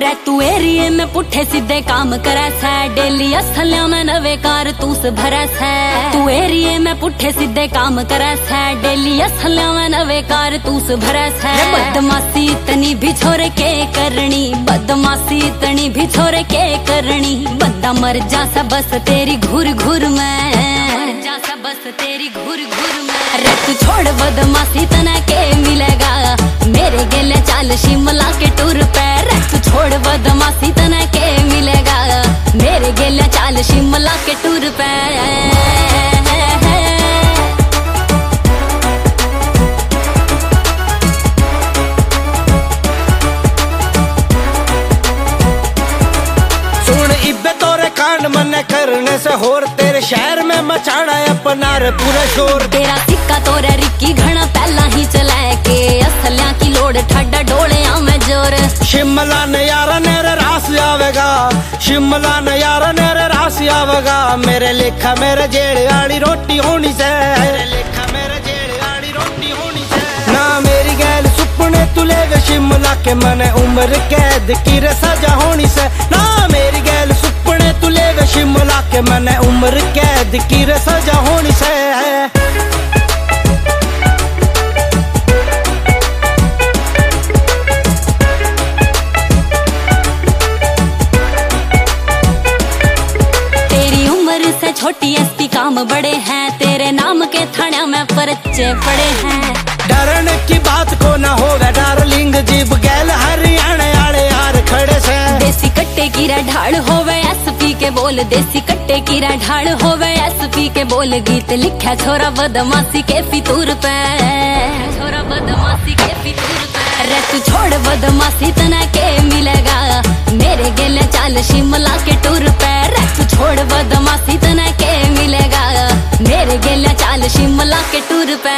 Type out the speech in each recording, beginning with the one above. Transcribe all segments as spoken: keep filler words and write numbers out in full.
रे तू एरिए में पुठे सीधे काम करे है, डेली असलिया में नवे कारतूस भरे है। तू एरिए में पुठे सीधे काम करे है, डेली असलिया में नवे कारतूस भरे है। बदमाशी इतनी भी छोरे के करनी, बदमाशी इतनी भी छोरे के करनी, बंदा मर जा सा बस तेरी घूर घूर में, जा सा बस तेरी घूर घूर में। रे तू छोड़ बदमाशी तना के मिलेगा, मेरे गेले चाल शिमला के टूर पे। रे तू छोड़ बदमाशी तना के मिलेगा, मेरे गेले चाल शिमला के टूर पे। मने करने से होर तेरे शहर में मचाना है अपना रे पूरा शोर। तेरा सिक्का तोरे रिक्की घना पहला ही चला के, असलिया की लोड़ ठाडा डोले में जोर। शिमला नयारा नेरे रास आवेगा, शिमला नयारा नेरे रास आवेगा। मेरे लेखा मेरे जेड़ आड़ी रोटी होनी से, मेरे लेखा मेरे जेड़ आड़ी रोटी होनी से। ना मेरी गैल सुपने तुले वे शिमला के, मने उम्र कैद की रे सजा होनी से। ना मेरी गैल सुपने तुले वे शिमला के, मने उम्र कैद की रे सजा होनी से। तेरी उम्र से छोटी एसपी काम बड़े हैं, तेरे नाम के थाने में पर्चे पड़े हैं। डरने की बात को ना होगा डार्लिंग, जीव गैल हरियाणा आड़े यार खड़े से। देसी कट्टे की ढाल होवे एसपी के बोल, देसी कट्टे की ढाल होवे एसपी के बोल। गीत लिखा छोरा बदमाशी के फितूर पे, छोरा बदमाशी के फितूर पे। रे तू छोड़ बदमाशी तना के मिलेगा, मेरे गेले चाल शिमला के टूर पे। रे तू छोड़ बदमाशी तना के मिलेगा, मेरे गेले चाल शिमला के टूर पे।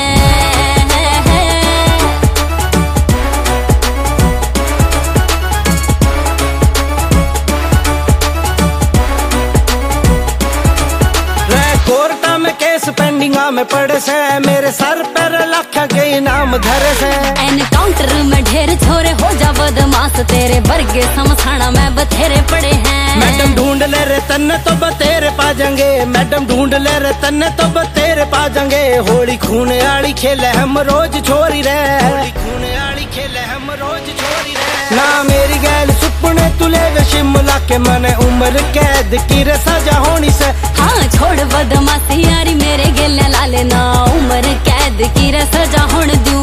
पेंडिंगा में पड़े से, मेरे सर पर लाखा के इनाम धरे से। एनकाउंटर में ढेर छोरे हो जा बदमाश, तेरे वर्गे समसाना में बथेरे पड़े हैं। मैडम ढूंढ ले रे तन्ने तो बतेरे पा जाएंगे, मैडम ढूंढ ले रे तन्ने तो बतेरे पा जाएंगे। होली खून आड़ी खेले हम रोज छोरी रे, होली खून आड़ी खेले हम रोज छोरी रे। ना मेरी गैल सुपने तुले वे शिमला के, मने उम्र कैद की रे सजा होनी से। हाँ छोड़ बदमाशी यारी मेरे गेले लाले, ना उम्र कैद की रे सजा होने दूं।